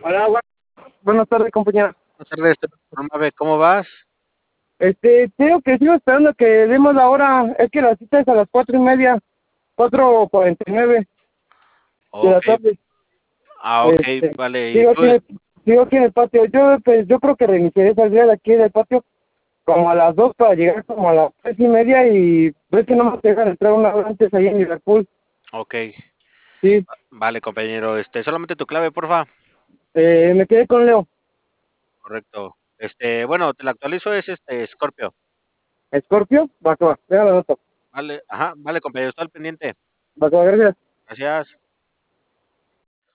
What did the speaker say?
Hola, buenas tardes, compañera. Buenas tardes, Mabe, ¿cómo vas? Tengo que sigo esperando que demos la hora. Es que la cita es a las 4:30, 4:49 de la Ok, tarde. ok, Este, vale. ¿Y sigo tú? aquí en el, sigo aquí en el patio. Yo creo que reiniciaré saldría de aquí del patio como a las 2 para llegar como a las 3:30 y ves que no me dejan entrar una hora antes ahí en Liverpool. Ok, Sí, vale, compañero. Solamente tu clave, porfa. me quedé con Leo. Correcto. Bueno, te la actualizo, es Scorpio. Scorpio, va que va, venga la nota. Vale, ajá, vale, compañero, está al pendiente. Va que va, gracias. Gracias.